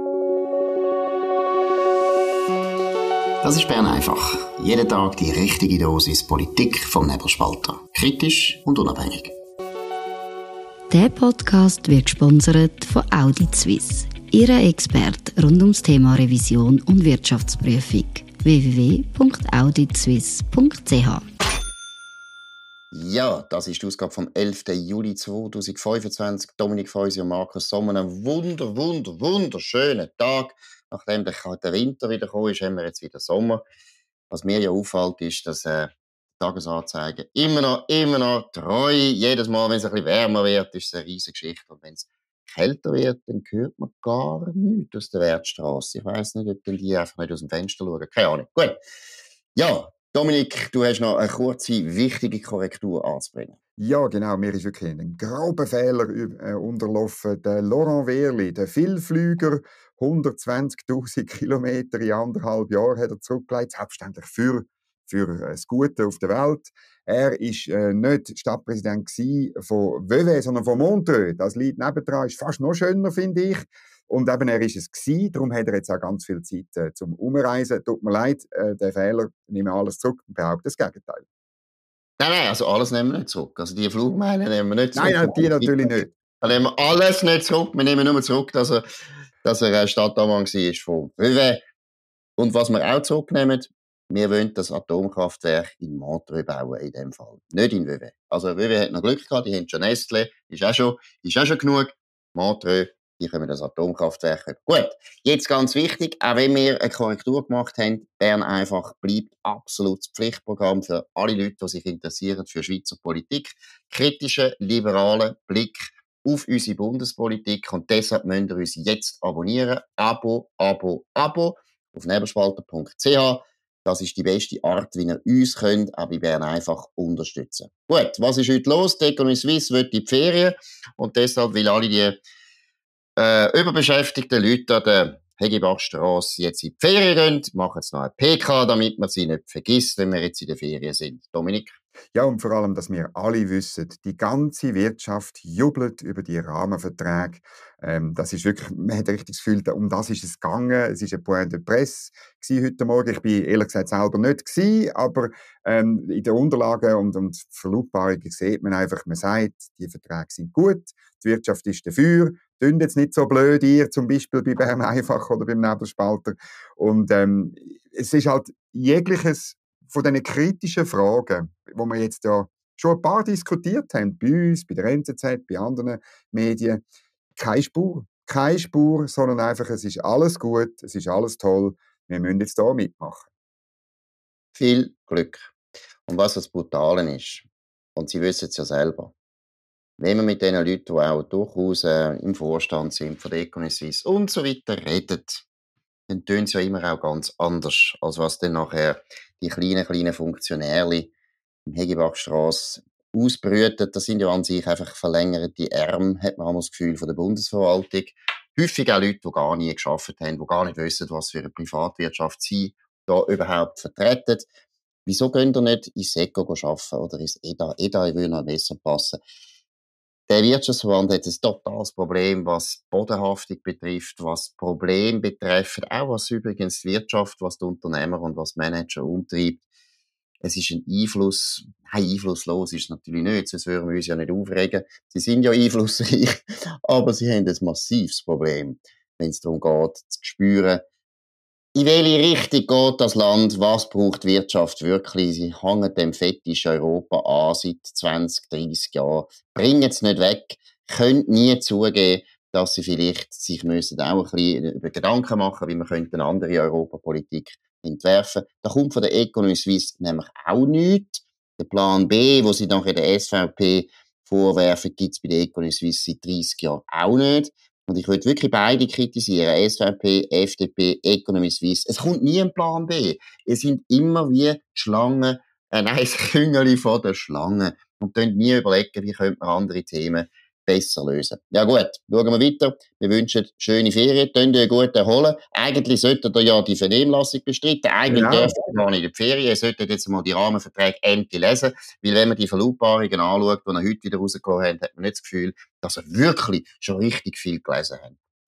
Das ist Bern einfach. Jeden Tag die richtige Dosis Politik vom Nebelspalter. Kritisch und unabhängig. Der Podcast wird gesponsert von Audit Suisse, Ihrer Experte rund ums Thema Revision und Wirtschaftsprüfung. www.auditsuisse.ch. Ja, das ist die Ausgabe vom 11. Juli 2025. Dominik Feusi und Markus Sommer. Einen wunderschönen Tag. Nachdem der Winter wieder gekommen ist, haben wir jetzt wieder Sommer. Was mir ja auffällt, ist, dass die Tagesanzeigen immer noch treu. Jedes Mal, wenn es ein bisschen wärmer wird, ist es eine riesige Geschichte. Und wenn es kälter wird, dann hört man gar nichts aus der Wertstrasse. Ich weiss nicht, ob die einfach nicht aus dem Fenster schauen. Keine Ahnung. Gut. Ja, Dominik, du hast noch eine kurze, wichtige Korrektur anzubringen. Ja, genau. Mir ist wirklich ein grober Fehler unterlaufen. Der Laurent Wehrli, der Vielflüger, 120.000 Kilometer in 1,5 Jahren hat er zurückgelegt, selbstverständlich für das Gute auf der Welt. Er war nicht Stadtpräsident von Vevey, sondern von Montreux. Das liegt nebendran, ist fast noch schöner, finde ich. Und eben, er ist es gewesen, darum hat er jetzt auch ganz viel Zeit zum Umreisen. Tut mir leid, der Fehler, ich nehme alles zurück und behaupte das Gegenteil. Nein, also alles nehmen wir nicht zurück. Also die Flugmeilen nehmen wir nicht zurück. Nein, die natürlich nicht. Dann nehmen wir alles nicht zurück. Wir nehmen nur zurück, dass er Stadtammann war von Vevey. Und was wir auch zurücknehmen, wir wollen das Atomkraftwerk in Montreux bauen, in dem Fall. Nicht in Vevey. Also Vevey hat noch Glück gehabt, die haben schon Nestlé, ist auch schon genug. Montreux, die können das Atomkraftwerk haben. Gut, jetzt ganz wichtig, auch wenn wir eine Korrektur gemacht haben, Bern einfach bleibt absolutes Pflichtprogramm für alle Leute, die sich interessieren für Schweizer Politik. Kritischer, liberaler Blick auf unsere Bundespolitik und deshalb müsst ihr uns jetzt abonnieren. Abo auf nebelspalter.ch. Das ist die beste Art, wie ihr uns könnt, auch bei Bern einfach unterstützen. Gut, was ist heute los? Die Economy Suisse will in die Ferien und deshalb will alle die überbeschäftigten Leute an der Hegebachstrasse jetzt in die Ferien gehen, machen jetzt noch ein PK, damit man sie nicht vergisst, wenn wir jetzt in den Ferien sind. Dominik? Ja, und vor allem, dass wir alle wissen, die ganze Wirtschaft jubelt über die Rahmenverträge. Das ist wirklich, man hat richtig das Gefühl, um das ist es gegangen. Es war ein Point de Presse heute Morgen. Ich bin ehrlich gesagt selber nicht gewesen, aber in den Unterlagen und Verlautbarungen sieht man einfach, man sagt, die Verträge sind gut, die Wirtschaft ist dafür. Tönt jetzt nicht so blöd ihr, zum Beispiel bei Bern einfach oder beim Nebelspalter. Und es ist halt jegliches von diesen kritischen Fragen, wo wir jetzt ja schon ein paar diskutiert haben, bei uns, bei der NZZ, bei anderen Medien, keine Spur. Keine Spur, sondern einfach, es ist alles gut, es ist alles toll, wir müssen jetzt hier mitmachen. Viel Glück. Und was das Brutale ist, und Sie wissen es ja selber, wenn man mit den Leuten, die auch durchaus im Vorstand sind, von der Economy Suisse und so weiter, redet, dann tun sie ja immer auch ganz anders, als was dann nachher die kleinen Funktionäre im Hegebachstrasse ausbrüten. Das sind ja an sich einfach verlängerte Arme, hat man das Gefühl, von der Bundesverwaltung. Häufig auch Leute, die gar nie gearbeitet haben, die gar nicht wissen, was für eine Privatwirtschaft sie da überhaupt vertreten. Wieso gehen ihr nicht ins SECO arbeiten oder ins EDA? EDA würde noch besser passen. Der Wirtschaftsverband hat ein totales Problem, was Bodenhaftung betrifft, was Probleme betreffen, auch was übrigens die Wirtschaft, was die Unternehmer und was Manager umtreibt. Es ist ein Einfluss, einflusslos ist es natürlich nicht, sonst würden wir uns ja nicht aufregen. Sie sind ja einflussreich, aber sie haben ein massives Problem, wenn es darum geht, zu spüren, in welche Richtung geht das Land, was braucht die Wirtschaft wirklich. Sie hängen dem Fetisch Europa an seit 20, 30 Jahren, bringen es nicht weg, können nie zugeben, dass sie vielleicht sich müssen auch ein bisschen über Gedanken machen, wie man könnte eine andere Europapolitik entwerfen. Da kommt von der Economy Suisse nämlich auch nichts. Der Plan B, wo sie nachher der SVP vorwerfen, gibt es bei der Economy Suisse seit 30 Jahren auch nicht. Und ich würde wirklich beide kritisieren. SVP, FDP, Economy Suisse. Es kommt nie ein Plan B. Es sind immer wie die Schlangen, das Küngeli von der Schlange. Und dann nie überlegen, wie könnte man andere Themen besser lösen. Ja gut, schauen wir weiter. Wir wünschen schöne Ferien, könnt ihr gut erholen. Eigentlich solltet ihr ja die Vernehmlassung bestreiten. Eigentlich dürft ihr gar nicht in die Ferien. Ihr solltet jetzt mal die Rahmenverträge endlich lesen. Weil wenn man die Verlautbarungen anschaut, die ihr heute wieder rausgelassen habt, hat man nicht das Gefühl, dass ihr wirklich schon richtig viel gelesen habt. Gut,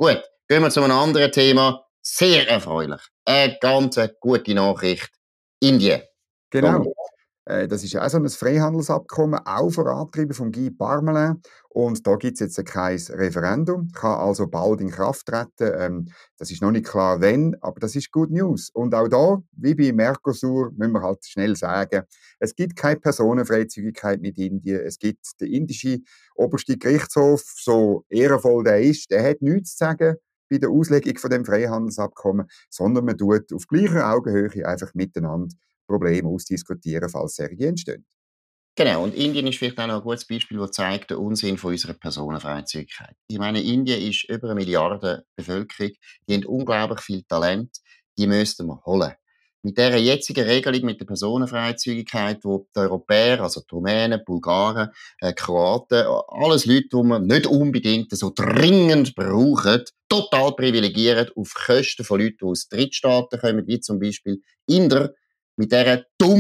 Gehen wir zu einem anderen Thema. Sehr erfreulich. Eine ganz gute Nachricht. Indien. Genau. Das ist ja auch so ein Freihandelsabkommen, auch vorangetrieben von Guy Parmelin. Und da gibt es jetzt kein Referendum, kann also bald in Kraft treten. Das ist noch nicht klar, wann, aber das ist Good News. Und auch da, wie bei Mercosur, müssen wir halt schnell sagen, es gibt keine Personenfreizügigkeit mit Indien. Es gibt den indischen obersten Gerichtshof, so ehrenvoll der ist, der hat nichts zu sagen bei der Auslegung von dem Freihandelsabkommen, sondern man tut auf gleicher Augenhöhe einfach miteinander Probleme ausdiskutieren, falls solche entstehen. Genau, und Indien ist vielleicht auch noch ein gutes Beispiel, das zeigt den Unsinn von unserer Personenfreizügigkeit. Ich meine, Indien ist über 1 Milliarde Bevölkerung, die haben unglaublich viel Talent, die müssten wir holen. Mit dieser jetzigen Regelung mit der Personenfreizügigkeit, wo die Europäer, also die Rumänen, Bulgaren, Kroaten, alles Leute, die wir nicht unbedingt so dringend brauchen, total privilegieren auf Kosten von Leuten, die aus Drittstaaten kommen, wie zum Beispiel Inder, mit dieser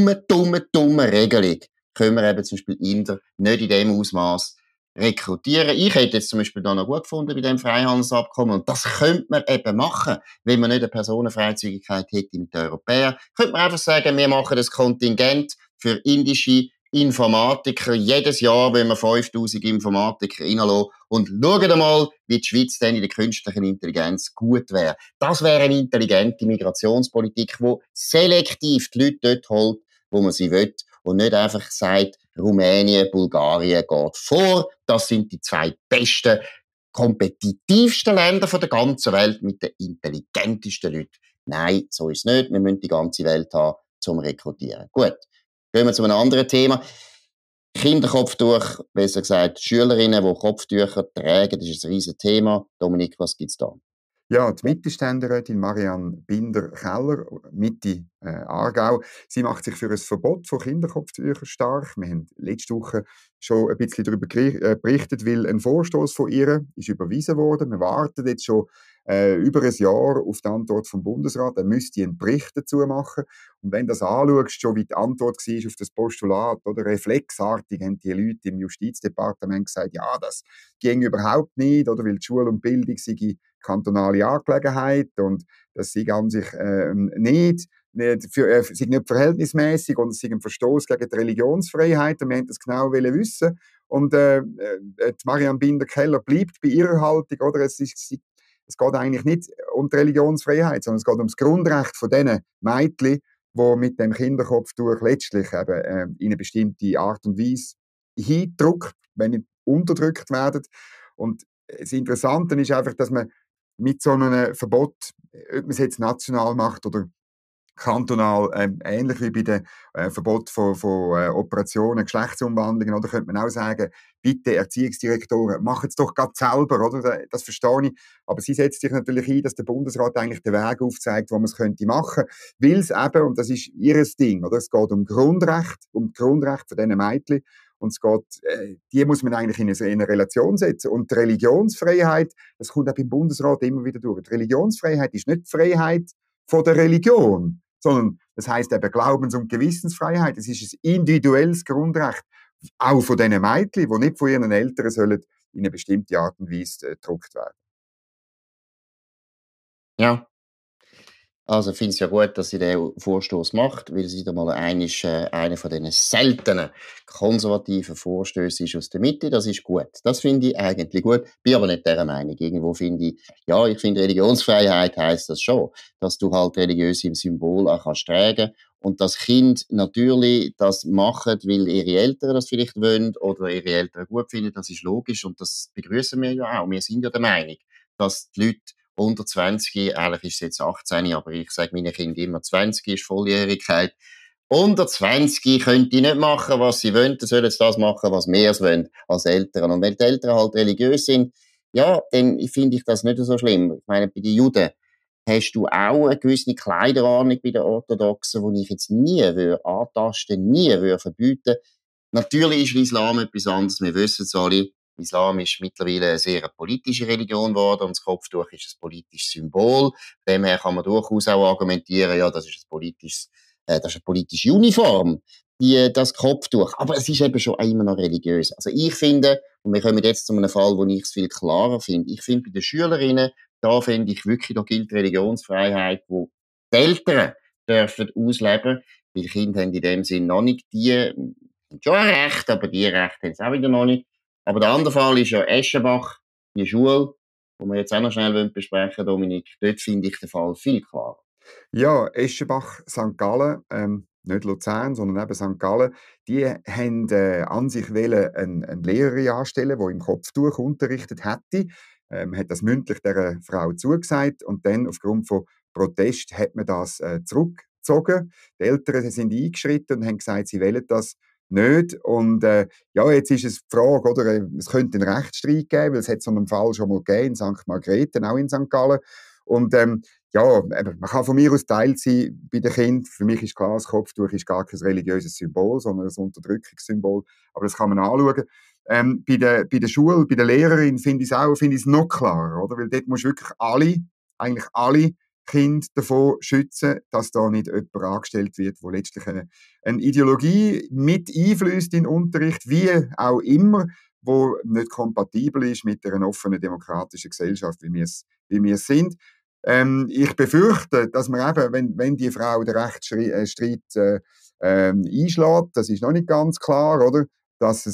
dummen Regelung können wir eben zum Beispiel Inder nicht in dem Ausmaß rekrutieren. Ich hätte jetzt zum Beispiel da noch gut gefunden bei dem Freihandelsabkommen, und das könnte man eben machen, wenn man nicht eine Personenfreizügigkeit hätte mit den Europäern. Könnte man einfach sagen, wir machen das Kontingent für indische Informatiker. Jedes Jahr wollen wir 5000 Informatiker reinlassen und schauen einmal, wie die Schweiz dann in der künstlichen Intelligenz gut wäre. Das wäre eine intelligente Migrationspolitik, die selektiv die Leute dort holt, wo man sie will, und nicht einfach sagt, Rumänien, Bulgarien geht vor. Das sind die 2 besten, kompetitivsten Länder der ganzen Welt mit den intelligentesten Leuten. Nein, so ist es nicht. Wir müssen die ganze Welt haben, zum Rekrutieren. Gut, gehen wir zu einem anderen Thema. Kinderkopftuch, besser gesagt Schülerinnen, die Kopftücher tragen, das ist ein riesiges Thema. Dominik, was gibt es da? Ja, die Mittelständerätin Marianne Binder-Keller, Mitte Aargau, sie macht sich für ein Verbot von Kinderkopftüchern stark. Wir haben letzte Woche schon ein bisschen darüber berichtet, weil ein Vorstoß von ihr ist überwiesen worden. Wir warten jetzt schon über ein Jahr auf die Antwort vom Bundesrat. Er müsste einen Bericht dazu machen. Und wenn du das anschaust, schon wie die Antwort war auf das Postulat, oder reflexartig haben die Leute im Justizdepartement gesagt, ja, das ging überhaupt nicht, oder weil die Schule und Bildung sei kantonale Angelegenheit und das sei an sich sei nicht verhältnismäßig und es sei ein Verstoß gegen die Religionsfreiheit, und wir wollten das genau wissen. Und die Marianne Binder-Keller bleibt bei ihrer Haltung, oder? Es geht eigentlich nicht um die Religionsfreiheit, sondern es geht um das Grundrecht von diesen Mädchen, die mit dem Kinderkopftuch letztlich eben in eine bestimmte Art und Weise hindrückt, wenn nicht unterdrückt werden. Und das Interessante ist einfach, dass man mit so einem Verbot, ob man es jetzt national macht oder kantonal, ähnlich wie bei dem Verbot von Operationen, Geschlechtsumwandlungen, oder könnte man auch sagen, bitte Erziehungsdirektoren, machen es doch gerade selber, oder? Das verstehe ich. Aber sie setzt sich natürlich ein, dass der Bundesrat eigentlich den Weg aufzeigt, wo man es könnte machen, weil es eben, und das ist ihr Ding, oder? Es geht um Grundrecht, um die Grundrechte von diesen Mädchen. Und es geht, die muss man eigentlich in eine Relation setzen. Und die Religionsfreiheit, das kommt auch beim Bundesrat immer wieder durch. Die Religionsfreiheit ist nicht die Freiheit von der Religion, sondern das heisst eben Glaubens- und Gewissensfreiheit. Es ist ein individuelles Grundrecht, auch von diesen Mädchen, die nicht von ihren Eltern sollen in eine bestimmte Art und Weise gedrückt werden. Ja. Also ich finde es ja gut, dass sie diesen Vorstoß macht, weil es wieder mal einer von diesen seltenen konservativen Vorstößen ist aus der Mitte. Das ist gut. Das finde ich eigentlich gut. Bin aber nicht dieser Meinung. Irgendwo finde ich, ja, ich finde Religionsfreiheit heisst das schon, dass du halt religiöse Symbole auch kannst tragen und das Kind natürlich das machen, weil ihre Eltern das vielleicht wollen oder ihre Eltern gut finden. Das ist logisch und das begrüßen wir ja auch. Wir sind ja der Meinung, dass die Leute unter 20, eigentlich ist es jetzt 18, aber ich sage meinen Kindern immer, 20 ist Volljährigkeit. Unter 20 können die nicht machen, was sie wollen, dann sollen sie das machen, was wir es wollen, als Eltern. Und wenn die Eltern halt religiös sind, ja, dann finde ich das nicht so schlimm. Ich meine, bei den Juden hast du auch eine gewisse Kleiderordnung bei den Orthodoxen, die ich jetzt nie antasten, nie verbieten. Natürlich ist Islam etwas anderes, wir wissen es alle. Islam ist mittlerweile eine sehr politische Religion geworden und das Kopftuch ist ein politisches Symbol. Demher kann man durchaus auch argumentieren, ja, das ist das ist eine politische Uniform, das Kopftuch. Aber es ist eben schon immer noch religiös. Also ich finde, und wir kommen jetzt zu einem Fall, wo ich es viel klarer finde, ich finde bei den Schülerinnen, da finde ich wirklich, da gilt Religionsfreiheit, wo die Eltern dürfen ausleben, weil die Kinder haben in dem Sinn noch nicht haben schon ein Recht, aber die Rechte haben sie auch wieder noch nicht. Aber der andere Fall ist ja Eschenbach, die Schule, die wir jetzt auch noch schnell besprechen, Dominik. Dort finde ich den Fall viel klarer. Ja, Eschenbach, St. Gallen, nicht Luzern, sondern eben St. Gallen, die haben an sich eine Lehrerin anstellen, die im Kopftuch unterrichtet hätte. Hat das mündlich der Frau zugesagt und dann aufgrund von Protest hat man das zurückgezogen. Die Eltern sind eingeschritten und haben gesagt, sie wollen das nicht. Und ja, jetzt ist es die Frage, oder, es könnte einen Rechtsstreit geben, weil es hat so einen Fall schon mal gegeben in St. Margrethen, auch in St. Gallen. Und ja, man kann von mir aus Teil sein bei den Kindern. Für mich ist klar, das Kopftuch ist gar kein religiöses Symbol, sondern ein Unterdrückungssymbol. Aber das kann man anschauen. Bei der Schule, bei der Lehrerin finde ich es noch klarer, oder? Weil dort musst du wirklich eigentlich alle Kinder davon schützen, dass da nicht jemand angestellt wird, der letztlich eine Ideologie mit einflößt in den Unterricht, wie auch immer, wo nicht kompatibel ist mit einer offenen demokratischen Gesellschaft, wie wir es sind. Ich befürchte, dass man eben, wenn die Frau den Rechtsstreit einschlägt, das ist noch nicht ganz klar, oder? Dass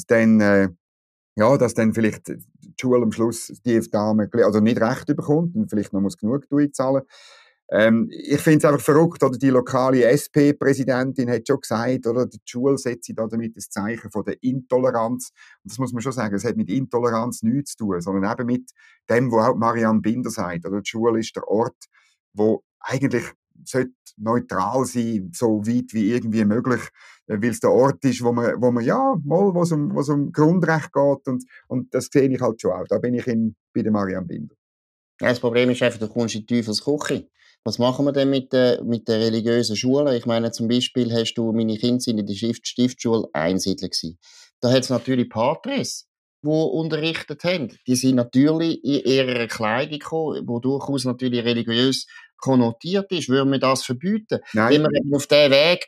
dann vielleicht die Schule am Schluss die Dame also nicht Recht bekommt und vielleicht noch Genugtuung zahlen. Ich finde es einfach verrückt, oder die lokale SP-Präsidentin hat schon gesagt, oder die Schule setzt da damit das Zeichen von der Intoleranz. Und das muss man schon sagen, es hat mit Intoleranz nichts zu tun, sondern eben mit dem, was auch Marianne Binder sagt. Oder die Schule ist der Ort, wo eigentlich sollte neutral sein, so weit wie irgendwie möglich, weil es der Ort ist, wo es um Grundrecht geht und das sehe ich halt schon auch. Da bin ich bei der Marianne Binder. Ja, das Problem ist einfach, du kommst in die Teufelsküche. Was machen wir denn mit den religiösen Schulen? Ich meine, zum Beispiel meine Kinder sind in der Stiftschule Einsiedler gewesen. Da hat es natürlich Patres, die unterrichtet haben. Die sind natürlich in ihrer Kleidung gekommen, die durchaus natürlich religiös konnotiert ist. Würden wir das verbieten? Nein. Wenn man eben auf den Weg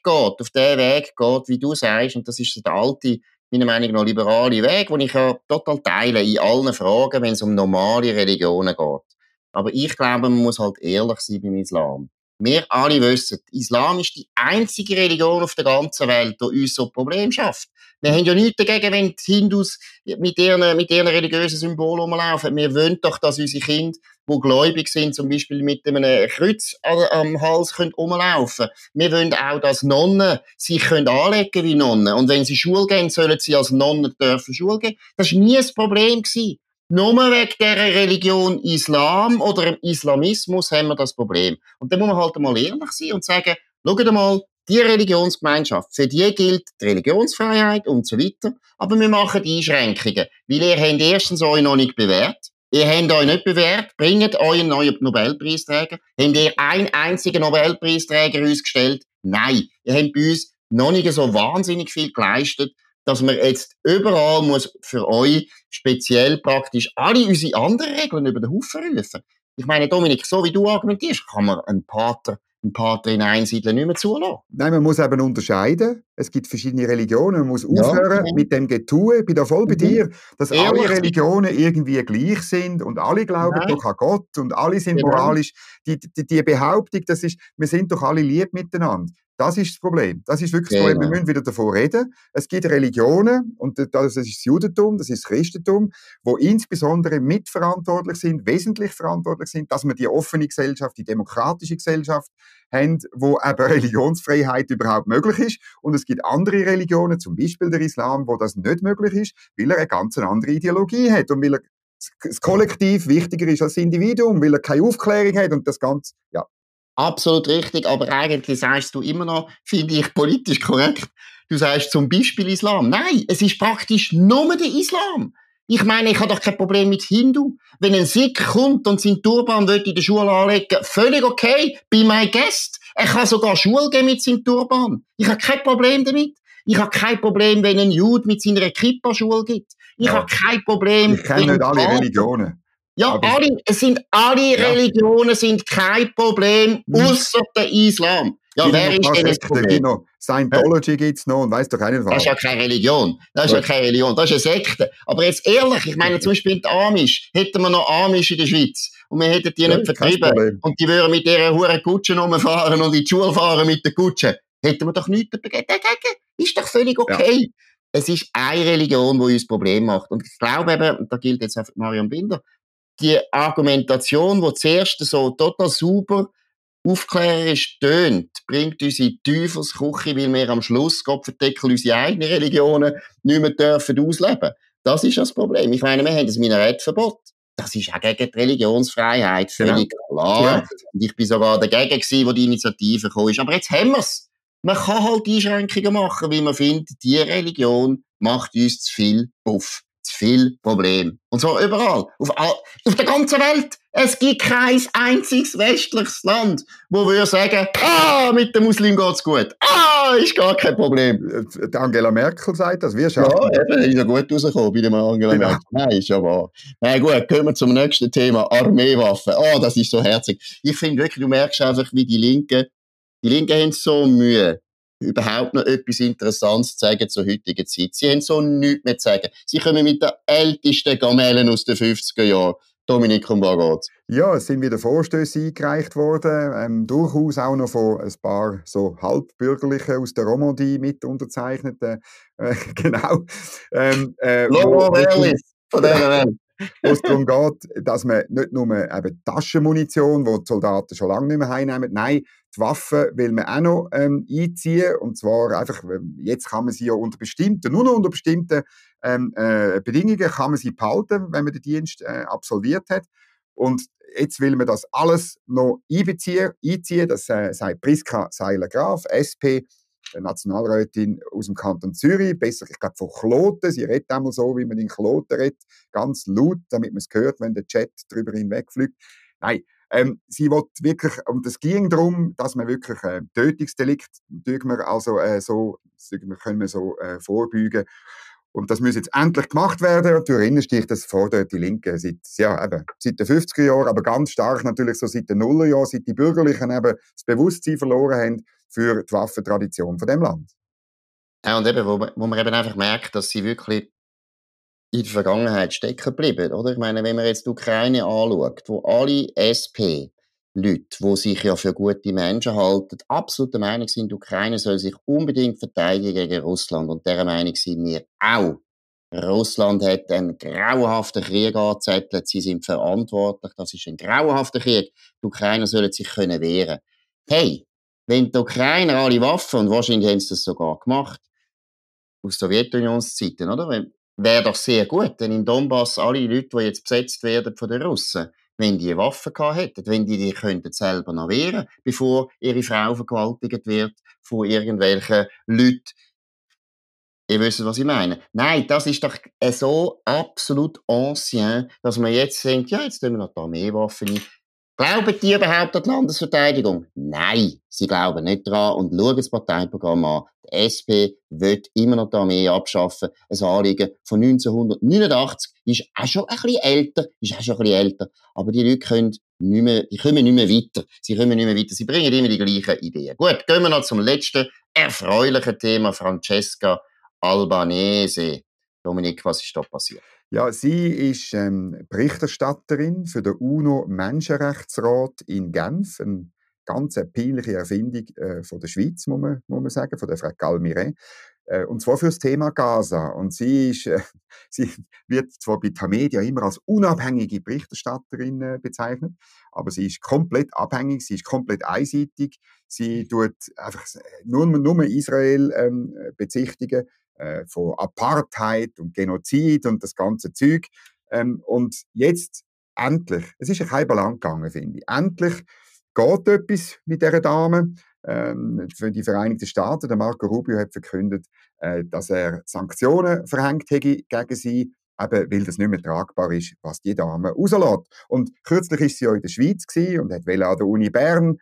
geht, wie du sagst, und das ist der alte, meiner Meinung nach liberale Weg, den ich ja total teile in allen Fragen, wenn es um normale Religionen geht. Aber ich glaube, man muss halt ehrlich sein beim Islam. Wir alle wissen, Islam ist die einzige Religion auf der ganzen Welt, die uns so Probleme schafft. Wir haben ja nichts dagegen, wenn die Hindus mit ihren religiösen Symbolen rumlaufen. Wir wollen doch, dass unsere Kinder, die gläubig sind, zum Beispiel mit einem Kreuz am Hals rumlaufen können. Wir wollen auch, dass Nonnen sich anlegen können wie Nonnen. Und wenn sie Schule gehen, sollen sie als Nonnen dürfen Schule gehen. Das war nie ein Problem gewesen. Nur wegen dieser Religion Islam oder dem Islamismus haben wir das Problem. Und dann muss man halt mal ehrlich sein und sagen, schaut mal, die Religionsgemeinschaft, für die gilt die Religionsfreiheit und so weiter, aber wir machen die Einschränkungen, weil ihr habt erstens euch noch nicht bewährt, ihr habt euch nicht bewährt, bringt euren neuen Nobelpreisträger, habt ihr einen einzigen Nobelpreisträger uns gestellt? Nein, ihr habt bei uns noch nicht so wahnsinnig viel geleistet, dass man jetzt überall muss für euch speziell praktisch alle unsere anderen Regeln über den Haufen rufen. Ich meine, Dominik, so wie du argumentierst, kann man einen Pater in Einsiedeln nicht mehr zulassen. Nein, man muss eben unterscheiden. Es gibt verschiedene Religionen. Man muss aufhören mit dem Getue. Ich bin da voll bei dir, dass alle Religionen irgendwie gleich sind und alle glauben doch an Gott und alle sind moralisch. Die Behauptung, wir sind doch alle lieb miteinander. Das ist das Problem. Das ist wirklich das Problem. Wir müssen wieder davon reden. Es gibt Religionen, und das ist das Judentum, das ist das Christentum, die insbesondere mitverantwortlich sind, wesentlich verantwortlich sind, dass wir die offene Gesellschaft, die demokratische Gesellschaft haben, wo eben Religionsfreiheit überhaupt möglich ist. Und es gibt andere Religionen, zum Beispiel der Islam, wo das nicht möglich ist, weil er eine ganz andere Ideologie hat und weil er das Kollektiv wichtiger ist als das Individuum, weil er keine Aufklärung hat und das Ganze, ja. Absolut richtig, aber eigentlich sagst du immer noch, finde ich politisch korrekt, du sagst zum Beispiel Islam. Nein, es ist praktisch nur der Islam. Ich meine, ich habe doch kein Problem mit Hindu. Wenn ein Sikh kommt und seinen Turban in der Schule anlegen, völlig okay, be my guest. Er kann sogar Schule gehen mit seinem Turban. Ich habe kein Problem damit. Ich habe kein Problem, wenn ein Jude mit seiner Kippa Schule gibt. Ich habe kein Problem. Ich kenne nicht alle Religionen. Ja, alle Religionen sind kein Problem, ausser der Islam. Ja, wer ist denn das Problem? Scientology gibt's noch und weiss doch keinen Fall. Das ist ja keine Religion. Das ist eine Sekte. Aber jetzt ehrlich, ich meine, zum Beispiel in Amish, hätten wir noch Amish in der Schweiz. und wir hätten die nicht kein vertrieben Problem. und die würden mit dieser huren Kutsche rumfahren und in die Schule fahren mit der Kutsche, hätten wir doch nichts dagegen. Ist doch völlig okay. Ja. Es ist eine Religion, die uns Probleme macht. Und ich glaube eben, und da gilt jetzt auch für Marion Binder, die Argumentation, die zuerst so total super aufklärerisch tönt, bringt uns in die Teufelsküche, weil wir am Schluss Gottverdeckel unsere eigenen Religionen nicht mehr dürfen ausleben. Das ist das Problem. Ich meine, wir haben das Minarettverbot. Das ist auch gegen die Religionsfreiheit, völlig klar. Ja. Und ich bin sogar dagegen gewesen, wo die Initiative gekommen ist. Aber jetzt haben wir es. Man kann halt Einschränkungen machen, weil man findet, die Religion macht uns zu viel Puff, zu viel Problem. Und zwar überall, auf der ganzen Welt. Es gibt kein einziges westliches Land, wo wir sagen, mit dem Muslim geht's gut. Ist gar kein Problem. Die Angela Merkel sagt das, wir schaffen. Ja, eben, ist ja gut rausgekommen bei dem Angela Merkel. Nein, ist ja wahr. Na gut, kommen wir zum nächsten Thema, Armeewaffen. Das ist so herzig. Ich finde wirklich, du merkst einfach, wie die Linken haben so Mühe, überhaupt noch etwas Interessantes zu sagen zur heutigen Zeit. Sie haben so nichts mehr zu sagen. Sie kommen mit den ältesten Gamellen aus den 50er Jahren. Dominik, um was geht's? Ja, es sind wieder Vorstöße eingereicht worden, durchaus auch noch von ein paar so Halbbürgerlichen aus der Romandie mit unterzeichneten, genau. Laurent Werlis von dieser Welt. Wo es darum geht, dass man nicht nur eben Taschenmunition, die Soldaten schon lange nicht mehr heimnehmen, nein, die Waffen will man auch noch einziehen. Und zwar einfach, jetzt kann man sie ja nur noch unter bestimmten Bedingungen kann man sie behalten, wenn man den Dienst absolviert hat. Und jetzt will man das alles noch einziehen. Das sagt Priska Seiler-Graf, SP, Nationalrätin aus dem Kanton Zürich, besser, ich glaube, von Kloten. Sie redet einmal so, wie man in Kloten redet, ganz laut, damit man es hört, wenn der Chat drüber hinwegfliegt. Nein, sie will wirklich, und es ging darum, dass man wirklich Tötungsdelikt, können wir so vorbeugen. Und das muss jetzt endlich gemacht werden. Und du erinnerst dich, das fordert die Linken seit den 50er Jahren, aber ganz stark natürlich so seit den Nullerjahren, seit die Bürgerlichen eben das Bewusstsein verloren haben für die Waffentradition von dem Land. Ja, und eben, wo man eben einfach merkt, dass sie wirklich in der Vergangenheit stecken bleiben, oder? Ich meine, wenn man jetzt die Ukraine anschaut, wo alle SP-Leute, die sich ja für gute Menschen halten, absolut der Meinung sind, die Ukraine soll sich unbedingt verteidigen gegen Russland. Und dieser Meinung sind wir auch. Russland hat einen grauenhaften Krieg angezettelt, sie sind verantwortlich, das ist ein grauenhafter Krieg. Die Ukrainer sollen sich wehren können. Hey, wenn die Ukrainer alle Waffen, und wahrscheinlich haben sie das sogar gemacht, aus Sowjetunionszeiten, oder? Wäre doch sehr gut, wenn in Donbass alle Leute, die jetzt besetzt werden von den Russen, wenn die Waffen gehabt hätten, wenn die könnten selber noch wehren, bevor ihre Frau vergewaltigt wird von irgendwelchen Leuten. Ihr wisst, was ich meine. Nein, das ist doch so absolut ancien, dass man jetzt denkt, ja, jetzt tun wir noch die Armeewaffen ein. Glauben die überhaupt an die Landesverteidigung? Nein, sie glauben nicht dran und schauen das Parteiprogramm an. Die SP will immer noch die Armee abschaffen. Ein Anliegen von 1989 ist auch schon ein bisschen älter. Aber die Leute kommen nicht mehr weiter. Sie bringen immer die gleichen Ideen. Gut, gehen wir noch zum letzten erfreulichen Thema, Francesca Albanese. Dominik, was ist da passiert? Ja, sie ist Berichterstatterin für den UNO-Menschenrechtsrat in Genf. Eine ganz peinliche Erfindung von der Schweiz, muss man sagen, von der Frau Calmiret. Und zwar für das Thema Gaza. Und sie wird zwar bei Tamedia immer als unabhängige Berichterstatterin bezeichnet, aber sie ist komplett abhängig, sie ist komplett einseitig. Sie tut einfach nur Israel bezichtigen von Apartheid und Genozid und das ganze Zeug. Und jetzt endlich, es ist ja kein Belang gegangen, finde ich, endlich geht etwas mit dieser Dame. Für die Vereinigten Staaten, der Marco Rubio hat verkündet, dass er Sanktionen verhängt hätte gegen sie, eben weil das nicht mehr tragbar ist, was die Dame rauslässt. Und kürzlich war sie ja in der Schweiz und hat an der Uni Bern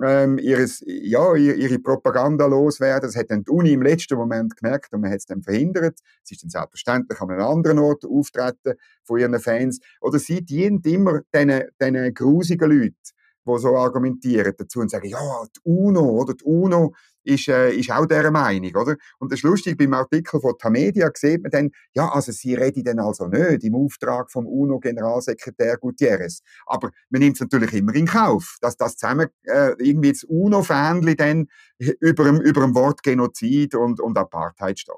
ihre Propaganda loswerden. Das hat dann die Uni im letzten Moment gemerkt und man hat es dann verhindert. Sie ist dann selbstverständlich an einem anderen Ort auftreten von ihren Fans. Oder sie dient immer diesen grusigen Leuten, die so argumentieren dazu und sagen, ja, die UNO, ist auch dieser Meinung, oder? Und das ist lustig, beim Artikel von Tamedia sieht man dann, ja, also sie reden dann also nicht im Auftrag vom UNO-Generalsekretär Gutierrez. Aber man nimmt es natürlich immer in Kauf, dass das zusammen irgendwie das UNO-Fähnchen dann über dem Wort Genozid und Apartheid steht.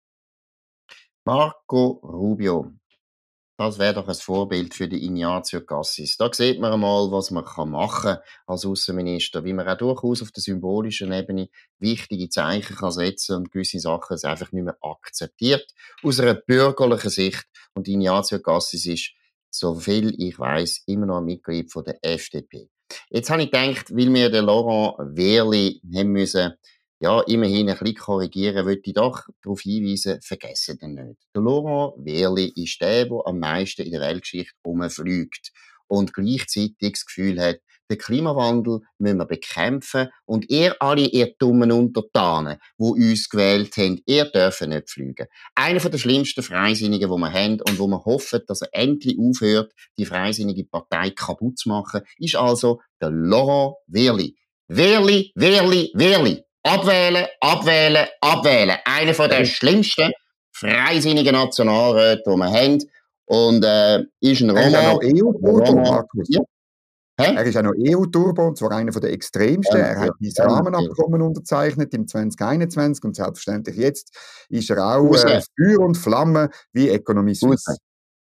Marco Rubio. Das wäre doch ein Vorbild für die Ignazio Cassis. Da sieht man einmal, was man machen kann als Außenminister, wie man auch durchaus auf der symbolischen Ebene wichtige Zeichen kann setzen und gewisse Sachen einfach nicht mehr akzeptiert. Aus einer bürgerlichen Sicht. Und Ignazio Cassis ist, so viel ich weiß, immer noch ein Mitglied von der FDP. Jetzt habe ich gedacht, weil wir den Laurent Wehrli haben müssen, ja, immerhin ein bisschen korrigieren, würde ich doch darauf hinweisen, vergessen den nicht. Der Laurent Wehrli ist der am meisten in der Weltgeschichte rumfliegt und gleichzeitig das Gefühl hat, den Klimawandel müssen wir bekämpfen und ihr alle, ihr dummen Untertanen, die uns gewählt haben, ihr dürft nicht fliegen. Einer der schlimmsten Freisinnigen, die wir haben und wo wir hoffen, dass er endlich aufhört, die freisinnige Partei kaputt zu machen, ist also der Laurent Wehrli. Wehrli, Wehrli, Wehrli. Abwählen, abwählen, abwählen. Einer der schlimmsten freisinnigen Nationalräte, die wir haben. Und ist ein Roman. Er ist auch noch EU-Turbo, Markus. Ja. Er ist auch noch EU-Turbo, und zwar einer der extremsten. Er hat dieses Rahmenabkommen unterzeichnet im 2021 und selbstverständlich jetzt ist er auch Feuer und Flamme wie Economie Suisse.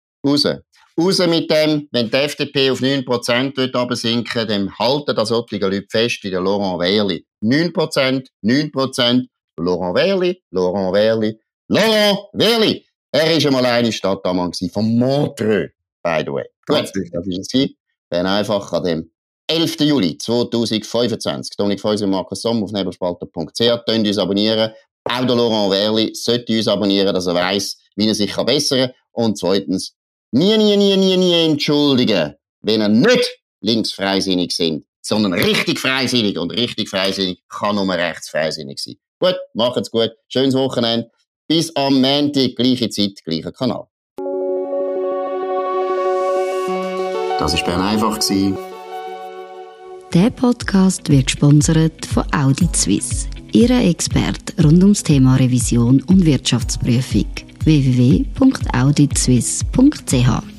Raus mit dem, wenn die FDP auf 9% runtersinken, dann halten das solche Leute fest wie der Laurent Wehrli. 9%, 9%, Laurent Wehrli, Laurent Wehrli, Laurent Wehrli. Er war einmal eine Stadtammann von Montreux, by the way. Gut, das ist es. Dann einfach an dem 11. Juli 2025. Dominik Feusi und Markus Somm auf nebelspalter.ch. Könnt uns abonnieren. Auch der Laurent Wehrli sollte uns abonnieren, dass er weiss, wie er sich bessern kann. Und zweitens, nie entschuldigen, wenn er nicht linksfreisinnig sind, sondern richtig freisinnig. Und richtig freisinnig kann nur rechtsfreisinnig sein. Gut, macht's gut. Schönes Wochenende. Bis am Montag, gleiche Zeit, gleicher Kanal. Das war Bern einfach. Der Podcast wird gesponsert von Audit Suisse, Ihrer Experte rund ums Thema Revision und Wirtschaftsprüfung. www.auditsuisse.ch